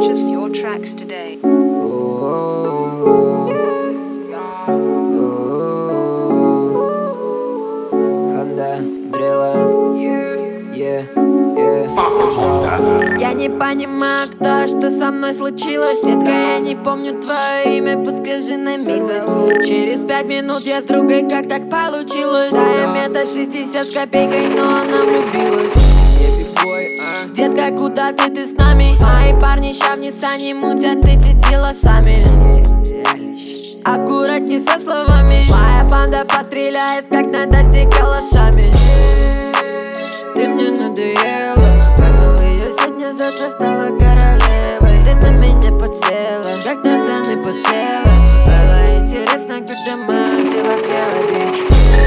Purchase your tracks today. Я не понимаю, кто, что со мной случилось. Детка, я не помню твое имя, подскажи на милость. Через 5 минут я с другой, как так получилось? Да, я 1,60 м с копейкой, но она влюбилась. Детка, куда ты с нами? Мои парни ща в Ниссане мутят эти дела сами. Аккуратней со словами. Моя банда постреляет, как на доске калашами. Ты мне надоела, поймал ее сегодня, завтра стала королевой. Ты на меня подсела, как на саны подсела. Было интересно, когда мое тело грело бич.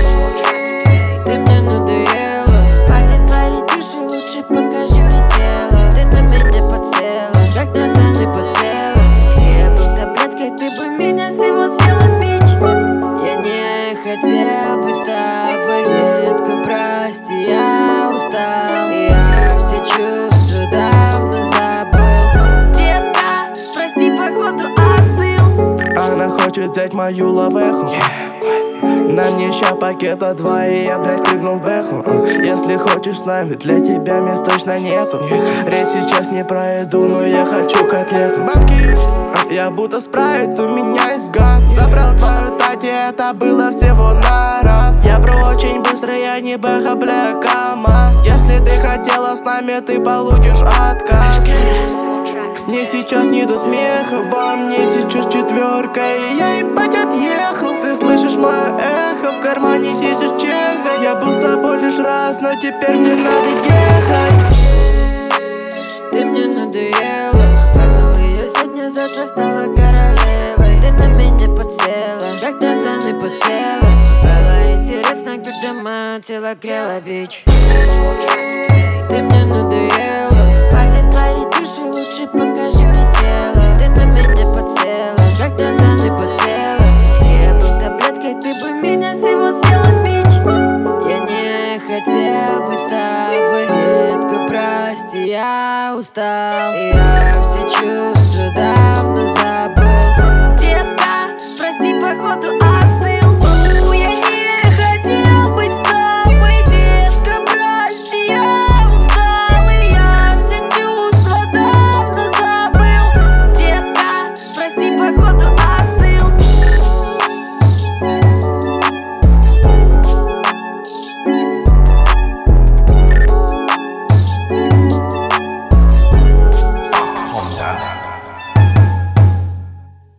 Ты мне надоела, хватит парить уши, лучше покажи мне тело. Ты на меня подсела, как на саны подсела. Если я был таблеткой, ты бы меня всего съела, бич. Я не хотел быть с тобой, детка, прости, я устал. Я все чувства давно забыл. Детка, прости, походу остыл. Она хочет взять мою лавеху. На мне ща пакета 2, и я, блядь, прыгнул в бэху. Если хочешь с нами, для тебя мест точно нету. Речь сейчас не про еду, но я хочу котлету. Бабки, я будто спрайт, у меня есть газ. Забрал твою тати, это было всего на раз. Я бру очень быстро, я не бэха, бля, КамАЗ. Если ты хотела с нами, ты получишь отказ. Мне сейчас не до смеха, во мне сейчас 4, и я ебать отъехал. Ты слышишь мое эхо, в кармане сидишь чеха. Я был с тобой лишь раз, но теперь мне надо ехать. Ты мне надоела, поймал ее сегодня, завтра стала королевой. Ты на меня подсела, как на саны подсела. Было интересно, когда мое тело грело бич. Ты мне надоела, хватит парить уши, лучше покажи мне тело. Ты на меня подсела, как на саны подсела. Если я был таблеткой, ты бы меня всего съела, бич. Я не хотел быть с тобой, детка, прости, я устал. Я все чувства давно забыл. Детка, прости, походу остыл. Я не хотел быть с тобой, детка, прости, я устал. И я все чувства давно забыл. Детка, прости, походу остыл. Honda.